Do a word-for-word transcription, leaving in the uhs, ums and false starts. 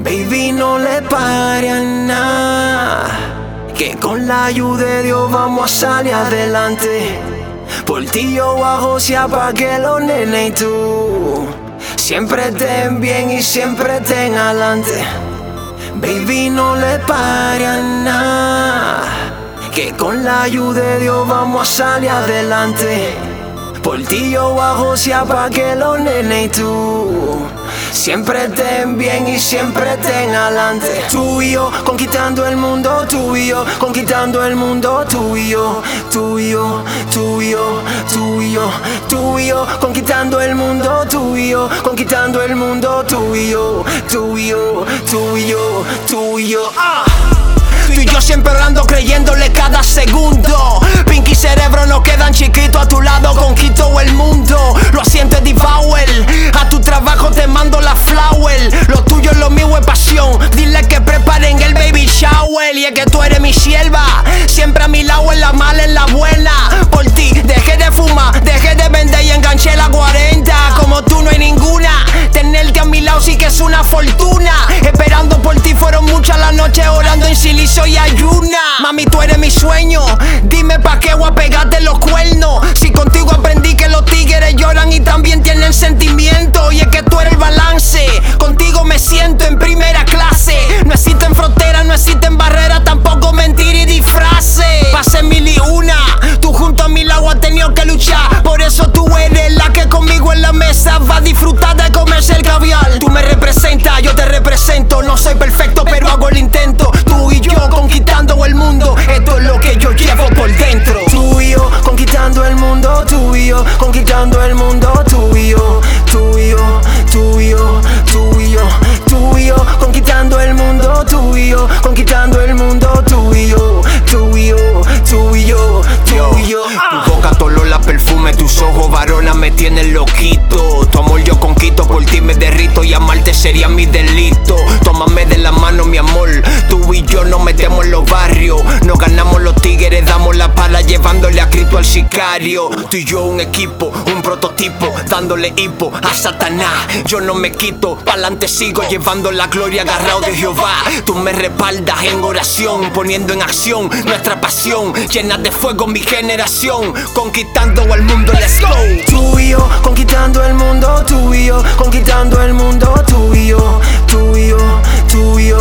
Baby, no le pare a nada, que con la ayuda de Dios vamos a salir adelante. Por ti yo hago sea pa' que los nenes y tú siempre estén bien y siempre estén adelante. Baby, no le pare a nada, que con la ayuda de Dios vamos a salir adelante. Por ti yo hago sea pa' que los nenes y tú siempre estén bien y siempre estén adelante. Tú y yo, conquistando el mundo, tú y yo, conquistando el mundo, tú y yo, tú y yo, tú y yo, tú y yo, tú y yo, conquistando el mundo, tú y yo, conquistando el mundo, tú y yo, tú y yo, tú y yo, tú y yo, ah. Tú y yo siempre orando, creyéndole cada segundo. Pinky y cerebro no quedan chiquitos. A tu lado conquisto el mundo. Lo asiento Eddie Bauer. A tu trabajo te mando la flower. Lo tuyo, lo mío es pasión. Dile que preparen el baby shower. Y es que tú eres mi sierva, siempre a mi lado, en la mala, en la buena. Por ti dejé de fumar, dejé de vender y enganché la cuarenta. Como tú no hay ninguna. Tenerte a mi lado sí que es una fortuna. Esperando por ti fueron muchas las noches orando en silicio y ayuna. Mami, tú eres mi sueño. Dime pa' qué voy a pegarte los cuernos. Si contigo aprendí que los tigres lloran y también tienen sentimiento. Y es que tú eres el balance. Contigo me siento en primera clase. No existen fronteras, no existen barreras, tampoco mentir y disfraces. Pasé mil y una. Tú junto a mi lado has tenido que luchar. Por eso tú eres la que conmigo en la mesa va a disfrutar de comerse el caviar. Tú me representas, yo te represento. No soy perfecto, pero hago el intento. Tú y yo conquistando el mundo, esto es lo que yo llevo por dentro. Tú y yo conquistando el mundo, tú y yo conquistando el mundo, tú y yo, tú y yo, tú y yo, tú y yo, tú y yo conquistando el mundo, tú y yo conquistando el mundo, tú y yo, tú y yo, tú y yo, tú y yo. Tu boca, tu olor, la perfume, tus ojos, varona, me tienen loquito. Tu amor yo conquisto, por ti me derrito y amarte sería mi delito. Tómame de la mano, mi amor, tú y yo nos metemos en los barrios. Nos ganamos los tigres, damos la pala llevándole a Cristo al sicario. Tú y yo un equipo, un prototipo, dándole hipo a Satanás. Yo no me quito, pa'lante sigo llevando la gloria agarrado de Jehová. Tú me respaldas en oración, poniendo en acción nuestra pasión. Llena de fuego mi generación, conquistando al mundo, let's go. Tú y yo conquistando el mundo, tú y yo conquistando el mundo, tú y yo, tú y yo, tú y yo,